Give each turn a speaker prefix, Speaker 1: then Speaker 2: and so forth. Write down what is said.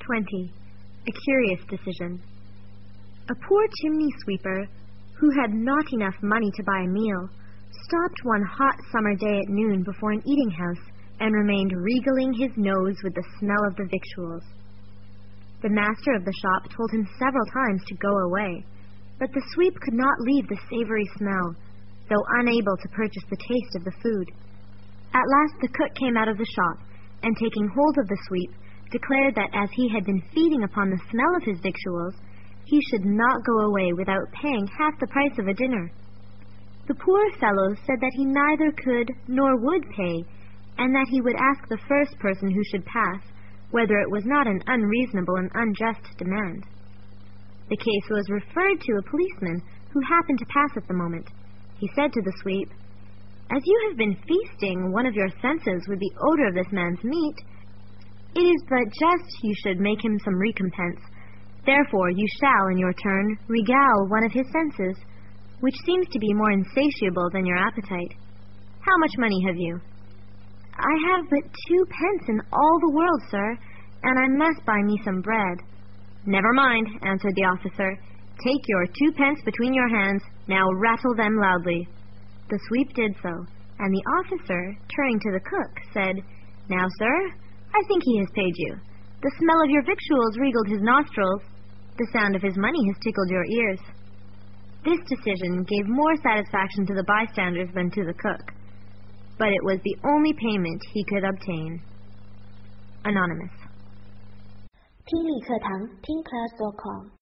Speaker 1: 20. A curious decision. A poor chimney sweeper, who had not enough money to buy a meal, stopped one hot summer day at noon before an eating house and remained regaling his nose with the smell of the victuals. The master of the shop told him several times to go away, but the sweep could not leave the savory smell, though unable to purchase the taste of the food. At last the cook came out of the shop, and taking hold of the sweep, declared that as he had been feeding upon the smell of his victuals, he should not go away without paying half the price of a dinner. The poor fellow said that he neither could nor would pay, and that he would ask the first person who should pass whether it was not an unreasonable and unjust demand. The case was referred to a policeman who happened to pass at the moment. He said to the sweep, "As you have been feasting one of your senses with the odor of this man's meat, it is but just you should make him some recompense. Therefore you shall, in your turn, regale one of his senses, which seems to be more insatiable than your appetite. How much money have you?" "I have but 2 pence in all the world, sir, and I must buy me some bread." "Never mind," answered the officer. "Take your 2 pence between your hands. Now rattle them loudly." The sweep did so, and the officer, turning to the cook, said, "Now, sir, I think he has paid you. The smell of your victuals regaled his nostrils. The sound of his money has tickled your ears." This decision gave more satisfaction to the bystanders than to the cook, but it was the only payment he could obtain. Anonymous.
Speaker 2: 听力课堂听class.com